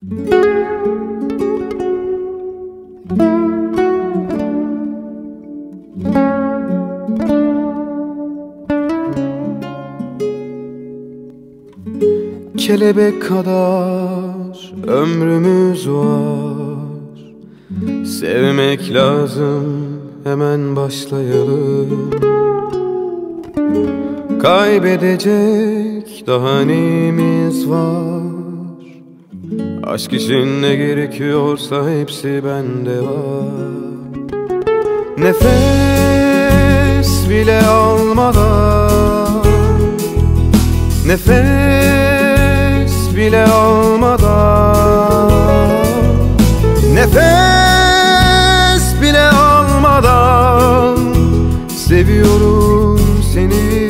Kelebek kadar ömrümüz var. Sevmek lazım, hemen başlayalım. Kaybedecek daha neyimiz var? Aşk için ne gerekiyorsa hepsi bende var. Nefes bile almadan, nefes bile almadan, nefes bile almadan seviyorum seni.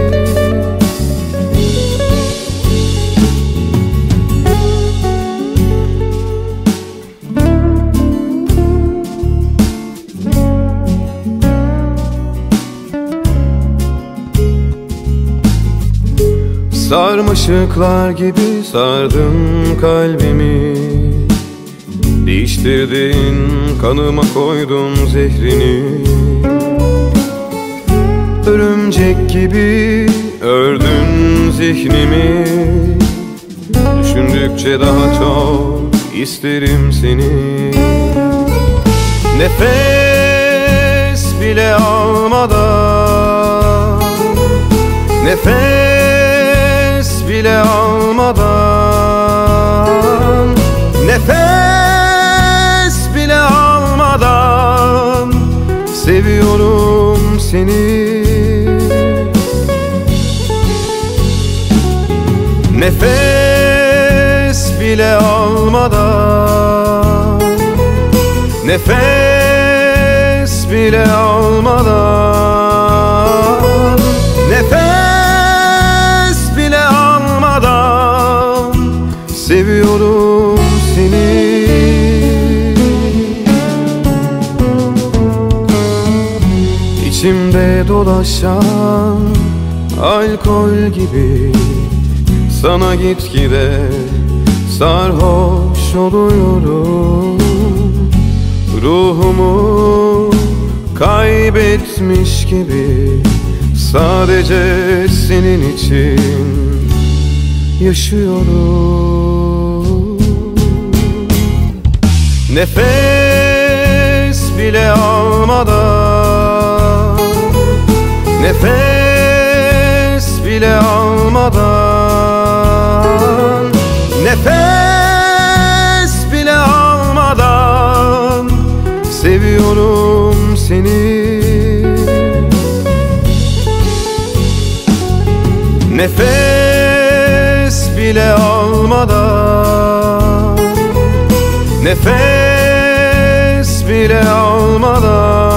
Sarmaşıklar gibi sardın kalbimi, değiştirdin kanıma koydun zehrini. Örümcek gibi ördün zihnimi, düşündükçe daha çok isterim seni. Nefes bile almadan, nefes bile almadan, nefes bile almadan seviyorum seni. Nefes bile almadan, nefes bile almadan, nefes bile almadan seviyorum seni. İçimde dolaşan alkol gibi sana gitgide sarhoş oluyorum. Ruhumu kaybetmiş gibi sadece senin için yaşıyorum. Nefes bile almadan, nefes bile almadan, nefes bile almadan seviyorum seni. Nefes bile almadan, nefes bile almadan